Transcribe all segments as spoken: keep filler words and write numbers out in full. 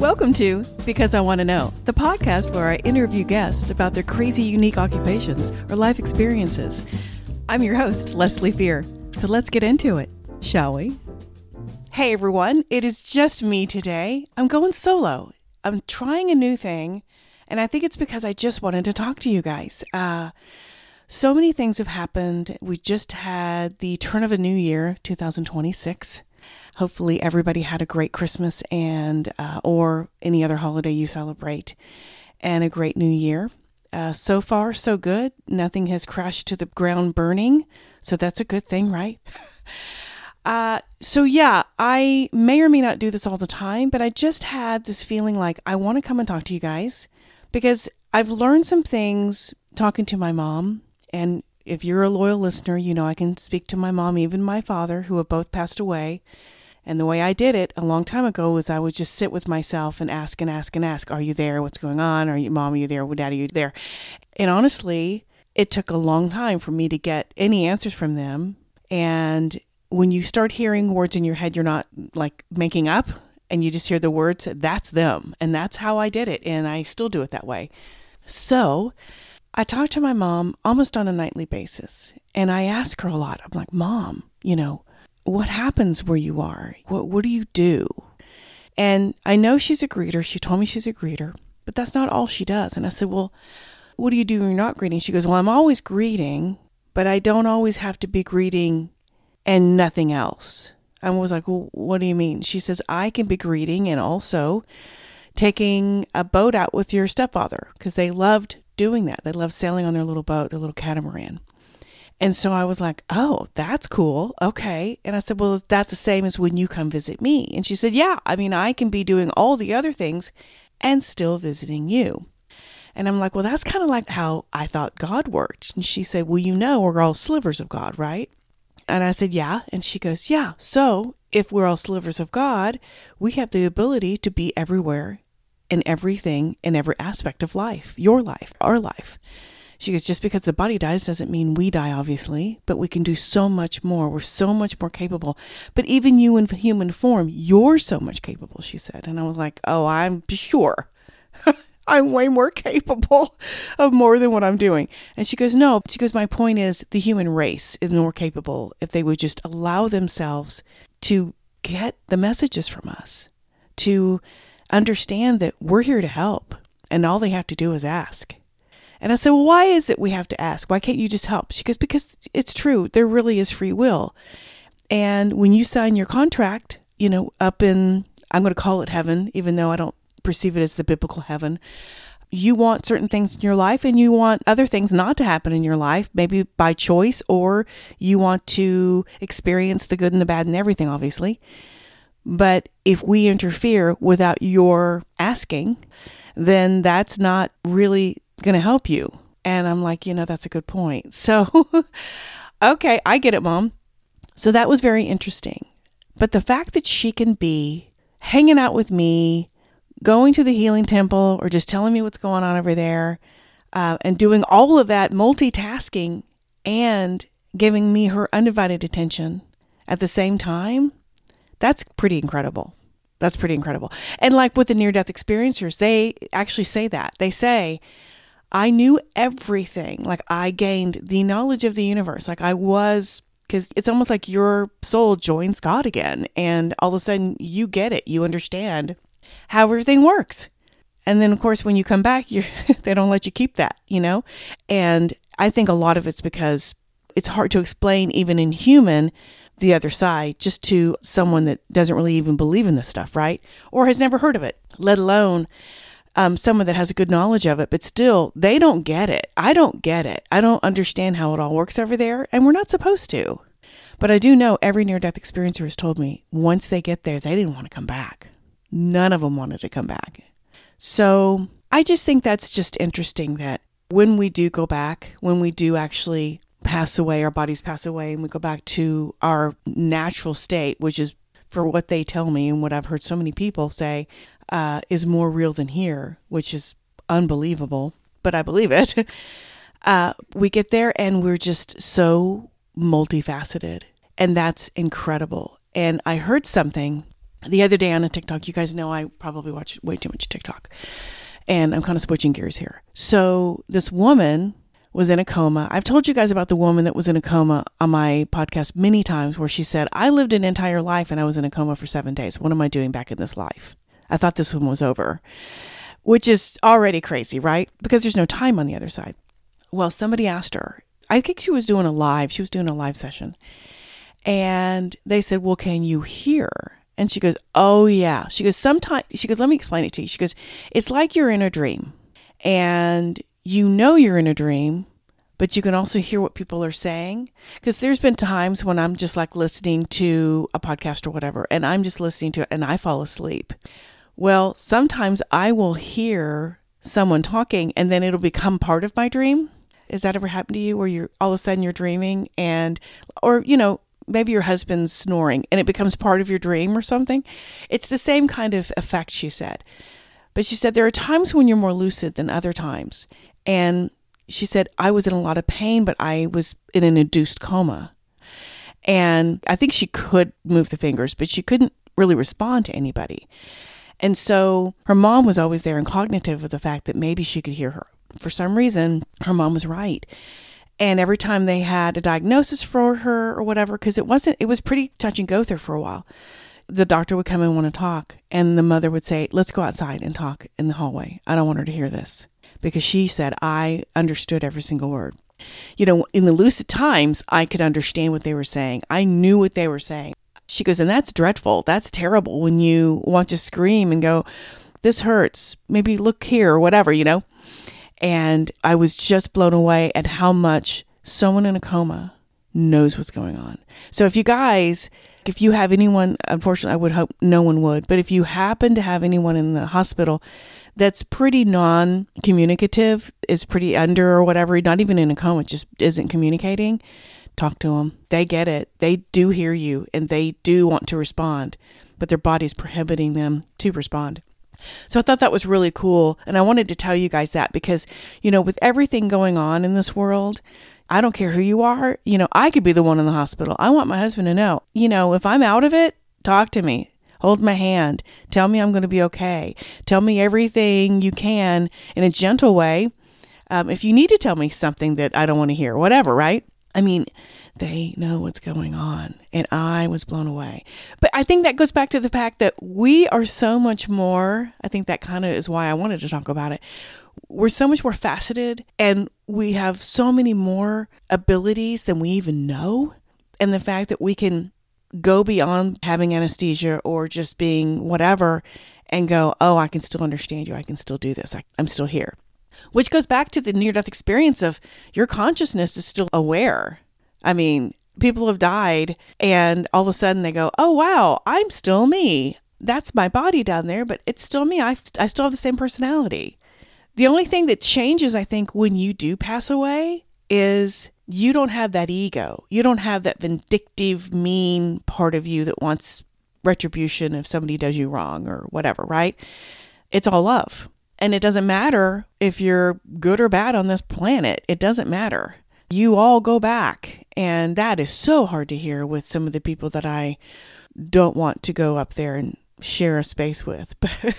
Welcome to Because I Want to Know, the podcast where I interview guests about their crazy, unique occupations or life experiences. I'm your host, Leslie Fear. So let's get into it, shall we? Hey everyone, it is just me today. I'm going solo. I'm trying a new thing, and I think it's because I just wanted to talk to you guys. Uh, so many things have happened. We just had the turn of a new year, two thousand twenty-six. Hopefully everybody had a great Christmas and uh, or any other holiday you celebrate, and a great new year. Uh, so far, so good. Nothing has crashed to the ground burning, so that's a good thing, right? uh, so yeah, I may or may not do this all the time, but I just had this feeling like I want to come and talk to you guys because I've learned some things talking to my mom, and if you're a loyal listener, you know I can speak to my mom, even my father, who have both passed away. And the way I did it a long time ago was I would just sit with myself and ask and ask and ask, are you there? What's going on? Are you, Mom, are you there? Dad, are you there? And honestly, it took a long time for me to get any answers from them. And when you start hearing words in your head, you're not like making up and you just hear the words, that's them. And that's how I did it. And I still do it that way. So I talk to my mom almost on a nightly basis. And I ask her a lot. I'm like, Mom, you know, what happens where you are? What what do you do? And I know she's a greeter. She told me she's a greeter, but that's not all she does. And I said, well, what do you do when you're not greeting? She goes, well, I'm always greeting, but I don't always have to be greeting and nothing else. I was like, well, what do you mean? She says, I can be greeting and also taking a boat out with your stepfather because they loved doing that. They loved sailing on their little boat, their little catamaran. And so I was like, oh, that's cool. Okay. And I said, well, that's the same as when you come visit me. And she said, yeah, I mean, I can be doing all the other things and still visiting you. And I'm like, well, that's kind of like how I thought God worked. And she said, well, you know, we're all slivers of God, right? And I said, yeah. And she goes, yeah. So if we're all slivers of God, we have the ability to be everywhere and everything in every aspect of life, your life, our life. She goes, just because the body dies doesn't mean we die, obviously, but we can do so much more. We're so much more capable. But even you in human form, you're so much capable, she said. And I was like, oh, I'm sure. I'm way more capable of more than what I'm doing. And she goes, no. She goes, my point is the human race is more capable if they would just allow themselves to get the messages from us, to understand that we're here to help. And all they have to do is ask. And I said, well, why is it we have to ask? Why can't you just help? She goes, because it's true. There really is free will. And when you sign your contract, you know, up in, I'm going to call it heaven, even though I don't perceive it as the biblical heaven, you want certain things in your life and you want other things not to happen in your life, maybe by choice, or you want to experience the good and the bad and everything, obviously. But if we interfere without your asking, then that's not really going to help you. And I'm like, you know, that's a good point. So, okay, I get it, Mom. So that was very interesting. But the fact that she can be hanging out with me, going to the healing temple, or just telling me what's going on over there, uh, and doing all of that multitasking and giving me her undivided attention at the same time, that's pretty incredible. That's pretty incredible. And like with the near-death experiencers, they actually say that. They say, I knew everything. Like I gained the knowledge of the universe. Like I was, because it's almost like your soul joins God again. And all of a sudden you get it. You understand how everything works. And then of course, when you come back, you're, they don't let you keep that, you know? And I think a lot of it's because it's hard to explain even in human, the other side, just to someone that doesn't really even believe in this stuff, right? Or has never heard of it, let alone Um, someone that has a good knowledge of it, but still, they don't get it. I don't get it. I don't understand how it all works over there, and we're not supposed to. But I do know every near-death experiencer has told me once they get there, they didn't want to come back. None of them wanted to come back. So I just think that's just interesting that when we do go back, when we do actually pass away, our bodies pass away, and we go back to our natural state, which is, for what they tell me and what I've heard so many people say, uh, is more real than here, which is unbelievable, but I believe it. uh, we get there and we're just so multifaceted, and that's incredible. And I heard something the other day on a TikTok, you guys know I probably watch way too much TikTok, and I'm kind of switching gears here. So this woman was in a coma. I've told you guys about the woman that was in a coma on my podcast many times, where she said, I lived an entire life and I was in a coma for seven days. What am I doing back in this life? I thought this one was over, which is already crazy, right? Because there's no time on the other side. Well, somebody asked her, I think she was doing a live, she was doing a live session. And they said, well, can you hear? And she goes, oh yeah. She goes, sometimes, she goes, let me explain it to you. She goes, it's like you're in a dream and you know you're in a dream, but you can also hear what people are saying. Because there's been times when I'm just like listening to a podcast or whatever, and I'm just listening to it and I fall asleep. Well, sometimes I will hear someone talking and then it'll become part of my dream. Has that ever happened to you, where you're all of a sudden you're dreaming and, or, you know, maybe your husband's snoring and it becomes part of your dream or something? It's the same kind of effect, she said. But she said there are times when you're more lucid than other times. And she said, I was in a lot of pain, but I was in an induced coma. And I think she could move the fingers, but she couldn't really respond to anybody. And so her mom was always there and cognitive of the fact that maybe she could hear her. For some reason, her mom was right. And every time they had a diagnosis for her or whatever, because it wasn't, it was pretty touch and go there for a while, the doctor would come and want to talk. And the mother would say, let's go outside and talk in the hallway. I don't want her to hear this. Because she said, I understood every single word. You know, in the lucid times, I could understand what they were saying. I knew what they were saying. She goes, and that's dreadful. That's terrible when you want to scream and go, this hurts. Maybe look here or whatever, you know. And I was just blown away at how much someone in a coma knows what's going on. So if you guys, if you have anyone, unfortunately, I would hope no one would, but if you happen to have anyone in the hospital that's pretty non-communicative, is pretty under or whatever, not even in a coma, just isn't communicating, talk to them. They get it. They do hear you and they do want to respond, but their body's prohibiting them to respond. So I thought that was really cool. And I wanted to tell you guys that because, you know, with everything going on in this world, I don't care who you are. You know, I could be the one in the hospital. I want my husband to know, you know, if I'm out of it, talk to me. Hold my hand. Tell me I'm going to be okay. Tell me everything you can in a gentle way. Um, if you need to tell me something that I don't want to hear, whatever, right? I mean, they know what's going on. And I was blown away. But I think that goes back to the fact that we are so much more, I think that kind of is why I wanted to talk about it. We're so much more faceted and we have so many more abilities than we even know. And the fact that we can go beyond having anesthesia or just being whatever and go, oh, I can still understand you. I can still do this. I, I'm still here. Which goes back to the near-death experience of your consciousness is still aware. I mean, people have died and all of a sudden they go, oh, wow, I'm still me. That's my body down there, but it's still me. I, I still have the same personality. The only thing that changes, I think, when you do pass away is you don't have that ego. You don't have that vindictive, mean part of you that wants retribution if somebody does you wrong or whatever, right? It's all love. And it doesn't matter if you're good or bad on this planet. It doesn't matter. You all go back. And that is so hard to hear with some of the people that I don't want to go up there and share a space with.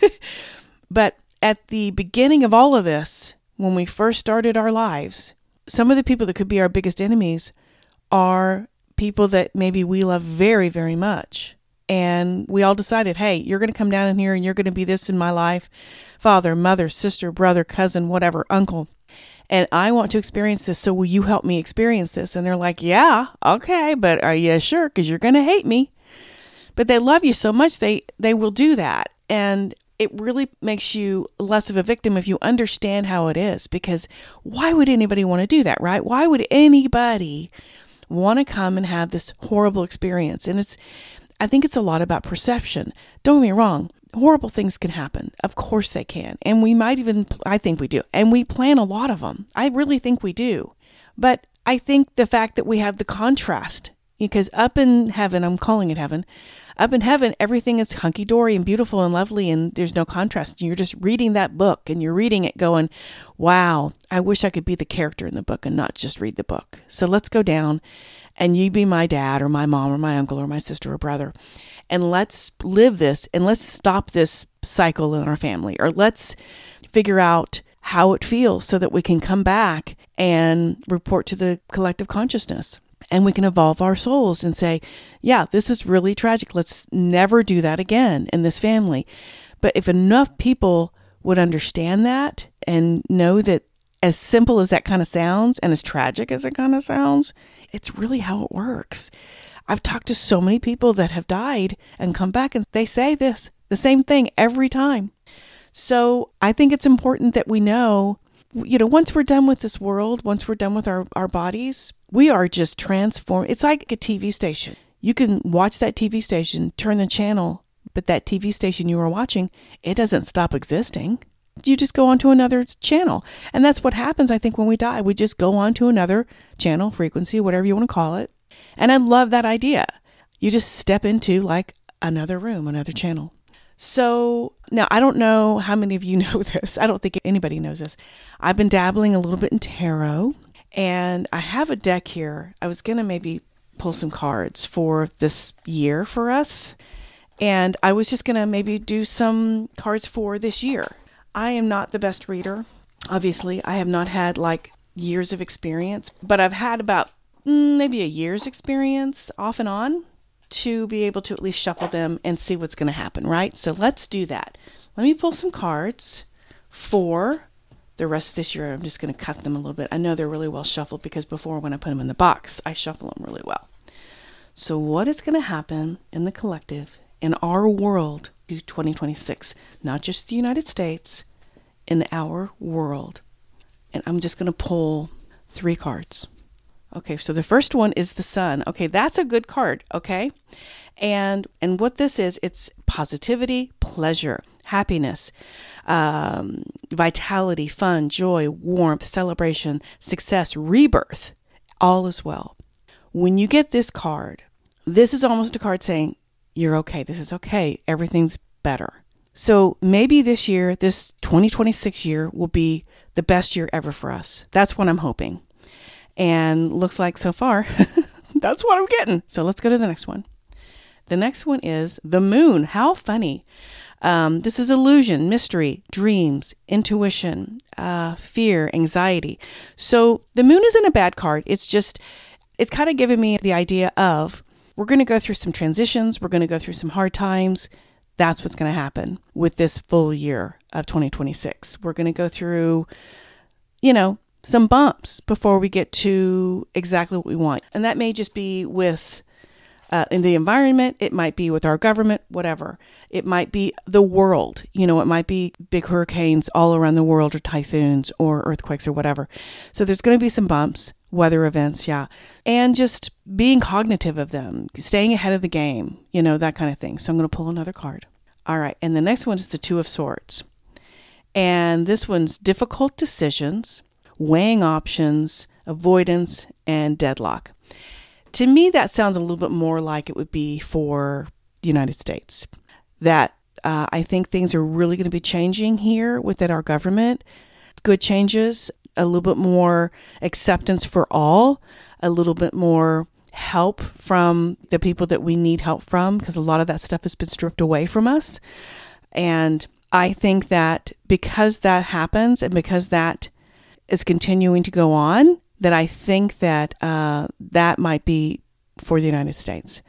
But at the beginning of all of this, when we first started our lives, some of the people that could be our biggest enemies are people that maybe we love very, very much. And we all decided, hey, you're going to come down in here and you're going to be this in my life. Father, mother, sister, brother, cousin, whatever, uncle. And I want to experience this. So will you help me experience this? And they're like, yeah, okay, but are you sure? Because you're going to hate me. But they love you so much, they, they will do that. And it really makes you less of a victim if you understand how it is. Because why would anybody want to do that, right? Why would anybody want to come and have this horrible experience? And it's, I think it's a lot about perception. Don't get me wrong. Horrible things can happen. Of course they can. And we might even, I think we do. And we plan a lot of them. I really think we do. But I think the fact that we have the contrast, because up in heaven, I'm calling it heaven, up in heaven, everything is hunky-dory and beautiful and lovely and there's no contrast. You're just reading that book and you're reading it going, wow, I wish I could be the character in the book and not just read the book. So let's go down and you be my dad or my mom or my uncle or my sister or brother. And let's live this and let's stop this cycle in our family, or let's figure out how it feels so that we can come back and report to the collective consciousness. And we can evolve our souls and say, yeah, this is really tragic. Let's never do that again in this family. But if enough people would understand that and know that, as simple as that kind of sounds and as tragic as it kind of sounds, it's really how it works. I've talked to so many people that have died and come back, and they say this, the same thing every time. So I think it's important that we know, you know, once we're done with this world, once we're done with our, our bodies, we are just transformed. It's like a T V station. You can watch that T V station, turn the channel, but that T V station you were watching, it doesn't stop existing. You just go on to another channel. And that's what happens, I think, when we die. We just go on to another channel, frequency, whatever you want to call it. And I love that idea. You just step into like another room, another channel. So now I don't know how many of you know this. I don't think anybody knows this. I've been dabbling a little bit in tarot, and I have a deck here. I was going to maybe pull some cards for this year for us. And I was just going to maybe do some cards for this year. I am not the best reader. Obviously, I have not had like years of experience, but I've had about mm, maybe a year's experience off and on to be able to at least shuffle them and see what's going to happen, right? So let's do that. Let me pull some cards for the rest of this year. I'm just going to cut them a little bit. I know they're really well shuffled because before, when I put them in the box, I shuffle them really well. So what is going to happen in the collective, in our world, to twenty twenty-six, not just the United States, in our world? And I'm just going to pull three cards. Okay, so the first one is the Sun. Okay, that's a good card, okay? And and what this is, it's positivity, pleasure, happiness, um, vitality, fun, joy, warmth, celebration, success, rebirth, all is well. When you get this card, this is almost a card saying, you're okay, this is okay, everything's better. So maybe this year, this twenty twenty-six year, will be the best year ever for us. That's what I'm hoping. And looks like so far, that's what I'm getting. So let's go to the next one. The next one is the Moon. How funny. Um, this is illusion, mystery, dreams, intuition, uh, fear, anxiety. So the Moon isn't a bad card. It's just, it's kind of giving me the idea of, we're going to go through some transitions. We're going to go through some hard times. That's what's going to happen with this full year of twenty twenty-six. We're going to go through, you know, some bumps before we get to exactly what we want. And that may just be with uh, in the environment. It might be with our government, whatever. It might be the world. You know, it might be big hurricanes all around the world, or typhoons or earthquakes or whatever. So there's going to be some bumps, weather events, yeah. And just being cognitive of them, staying ahead of the game, you know, that kind of thing. So I'm going to pull another card. All right. And the next one is the Two of Swords. And this one's difficult decisions, weighing options, avoidance, and deadlock. To me, that sounds a little bit more like it would be for the United States. That uh, I think things are really going to be changing here within our government. Good changes, a little bit more acceptance for all, a little bit more help from the people that we need help from, because a lot of that stuff has been stripped away from us. And I think that because that happens and because that is continuing to go on, that I think that uh, that might be for the United States.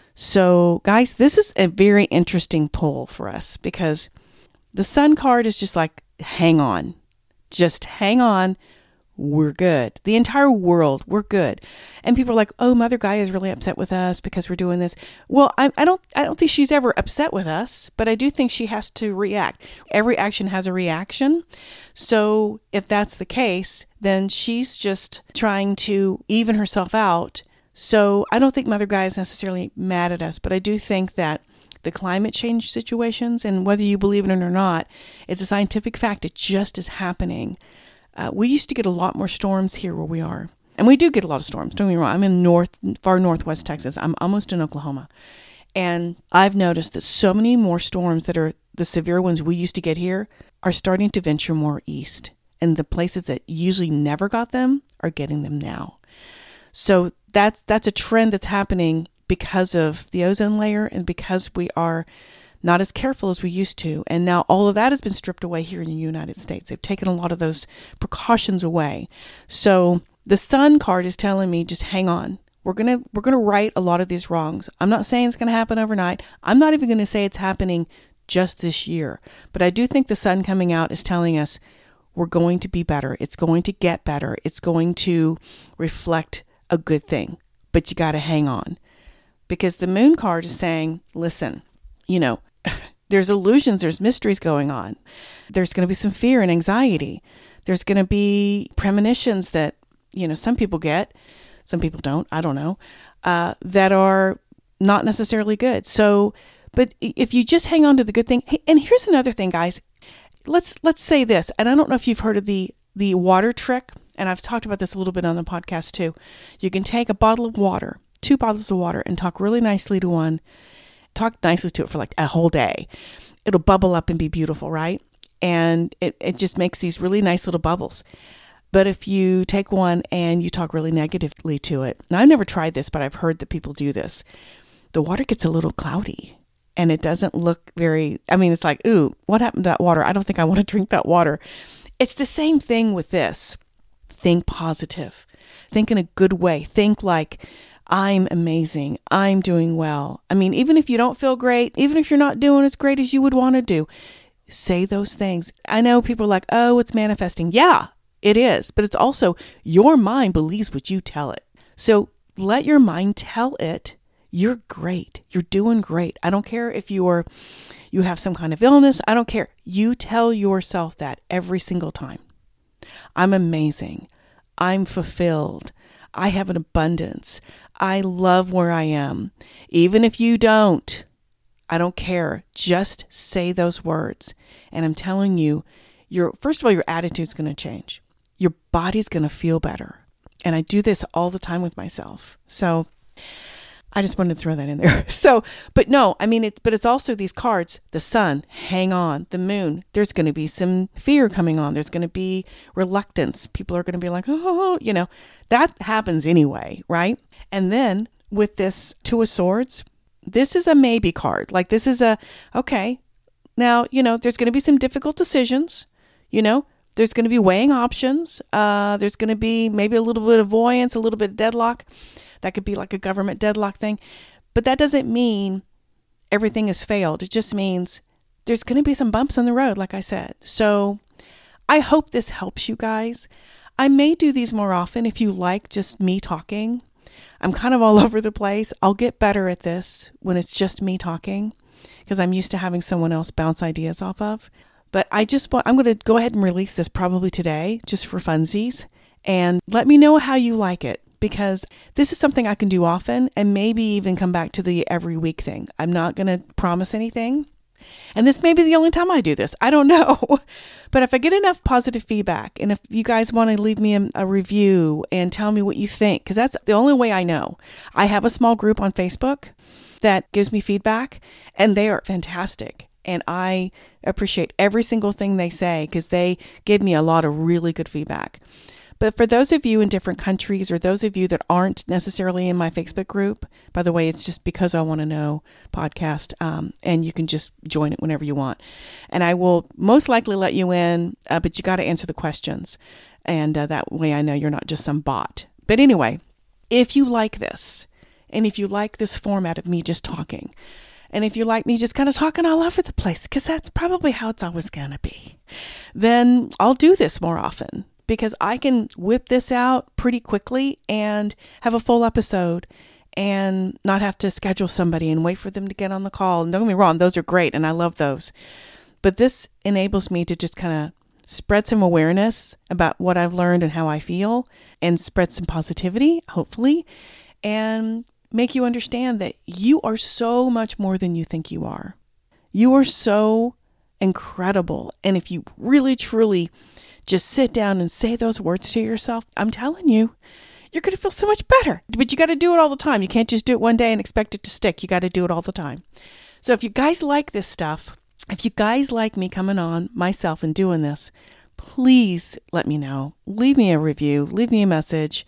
So guys, this is a very interesting pull for us, because the Sun card is just like, hang on, just hang on. We're good. The entire world, we're good. And people are like, oh, Mother Gaia is really upset with us because we're doing this. Well, I, I don't I don't think she's ever upset with us, but I do think she has to react. Every action has a reaction. So if that's the case, then she's just trying to even herself out. So I don't think Mother Gaia is necessarily mad at us, but I do think that the climate change situations, and whether you believe it or not, it's a scientific fact. It just is happening. Uh, we used to get a lot more storms here where we are. And we do get a lot of storms. Don't get me wrong. I'm in north, far northwest Texas. I'm almost in Oklahoma. And I've noticed that so many more storms that are the severe ones we used to get here are starting to venture more east. And the places that usually never got them are getting them now. So that's that's a trend that's happening because of the ozone layer and because we are not as careful as we used to. And now all of that has been stripped away here in the United States. They've taken a lot of those precautions away. So the sun card is telling me, just hang on. We're going to we're going to right a lot of these wrongs. I'm not saying it's going to happen overnight. I'm not even going to say it's happening just this year. But I do think the sun coming out is telling us we're going to be better. It's going to get better. It's going to reflect a good thing. But you got to hang on. Because the moon card is saying, listen, you know, there's illusions, there's mysteries going on. There's going to be some fear and anxiety. There's going to be premonitions that, you know, some people get, some people don't, I don't know, uh, that are not necessarily good. So, but if you just hang on to the good thing, hey, and here's another thing, guys, let's, let's say this, and I don't know if you've heard of the, the water trick, and I've talked about this a little bit on the podcast too. You can take a bottle of water, two bottles of water, and talk really nicely to one, talk nicely to it for like a whole day. It'll bubble up and be beautiful, right? And it, it just makes these really nice little bubbles. But if you take one and you talk really negatively to it, now I've never tried this, but I've heard that people do this. The water gets a little cloudy and it doesn't look very, I mean, it's like, ooh, what happened to that water? I don't think I want to drink that water. It's the same thing with this. Think positive. Think in a good way. Think like, I'm amazing. I'm doing well. I mean, even if you don't feel great, even if you're not doing as great as you would want to do, say those things. I know people are like, oh, it's manifesting. Yeah, it is. But it's also your mind believes what you tell it. So let your mind tell it, you're great. You're doing great. I don't care if you're, you have some kind of illness. I don't care. You tell yourself that every single time. I'm amazing. I'm fulfilled. I have an abundance. I love where I am. Even if you don't, I don't care. Just say those words. And I'm telling you, your first of all, your attitude's going to change. Your body's going to feel better. And I do this all the time with myself. So I just wanted to throw that in there. So, but no, I mean, it's, but it's also these cards, the sun, hang on, the moon, there's going to be some fear coming on. There's going to be reluctance. People are going to be like, oh, you know, that happens anyway, right? And then with this Two of Swords, this is a maybe card. Like this is a, okay, now, you know, there's going to be some difficult decisions, you know, there's going to be weighing options. Uh, there's going to be maybe a little bit of avoidance, a little bit of deadlock. That could be like a government deadlock thing. But that doesn't mean everything has failed. It just means there's going to be some bumps on the road, like I said. So I hope this helps you guys. I may do these more often if you like just me talking. I'm kind of all over the place. I'll get better at this when it's just me talking because I'm used to having someone else bounce ideas off of. But I just want, I'm going to go ahead and release this probably today just for funsies and let me know how you like it. Because this is something I can do often and maybe even come back to the every week thing. I'm not going to promise anything. And this may be the only time I do this. I don't know. But if I get enough positive feedback and if you guys want to leave me a, a review and tell me what you think, because that's the only way I know. I have a small group on Facebook that gives me feedback and they are fantastic. And I appreciate every single thing they say because they give me a lot of really good feedback. But for those of you in different countries or those of you that aren't necessarily in my Facebook group, by the way, it's just Because I Want to Know podcast, um, and you can just join it whenever you want. And I will most likely let you in, uh, but you got to answer the questions. And uh, that way I know you're not just some bot. But anyway, if you like this, and if you like this format of me just talking, and if you like me just kind of talking all over the place, because that's probably how it's always going to be, then I'll do this more often. Because I can whip this out pretty quickly and have a full episode and not have to schedule somebody and wait for them to get on the call. And don't get me wrong, those are great and I love those. But this enables me to just kind of spread some awareness about what I've learned and how I feel and spread some positivity, hopefully, and make you understand that you are so much more than you think you are. You are so incredible. And if you really, truly just sit down and say those words to yourself, I'm telling you, you're going to feel so much better. But you got to do it all the time. You can't just do it one day and expect it to stick. You got to do it all the time. So if you guys like this stuff, if you guys like me coming on myself and doing this, please let me know. Leave me a review. Leave me a message.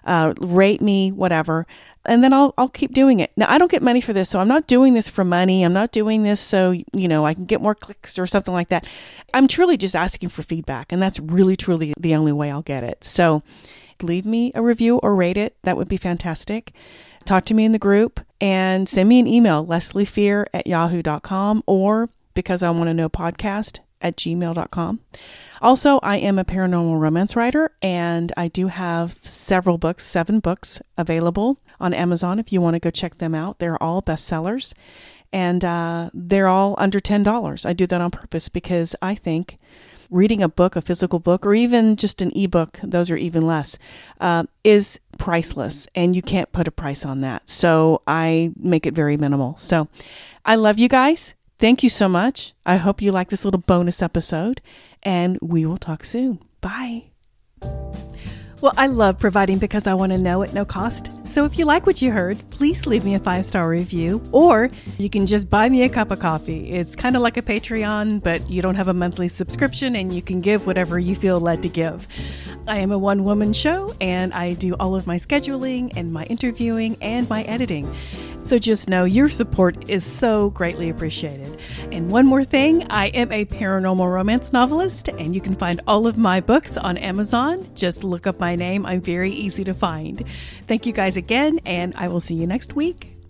uh, rate me, whatever. And then I'll I'll keep doing it. Now, I don't get money for this, so I'm not doing this for money. I'm not doing this so, you know, I can get more clicks or something like that. I'm truly just asking for feedback, and that's really, truly the only way I'll get it. So leave me a review or rate it. That would be fantastic. Talk to me in the group and send me an email, leslie fear at yahoo dot com or because I want to know podcast at gmail dot com. Also, I am a paranormal romance writer, and I do have several books, seven books available on Amazon if you want to go check them out. They're all bestsellers, and uh, they're all under ten dollars. I do that on purpose because I think reading a book, a physical book, or even just an ebook, those are even less, uh, is priceless, and you can't put a price on that. So I make it very minimal. So I love you guys. Thank you so much. I hope you like this little bonus episode, and we will talk soon. Bye. Well, I love providing because I want to know at no cost. So if you like what you heard, please leave me a five-star review, or you can just buy me a cup of coffee. It's kind of like a Patreon, but you don't have a monthly subscription, and you can give whatever you feel led to give. I am a one-woman show, and I do all of my scheduling and my interviewing and my editing. So just know your support is so greatly appreciated. And one more thing, I am a paranormal romance novelist, and you can find all of my books on Amazon. Just look up my name. I'm very easy to find. Thank you guys again, and I will see you next week.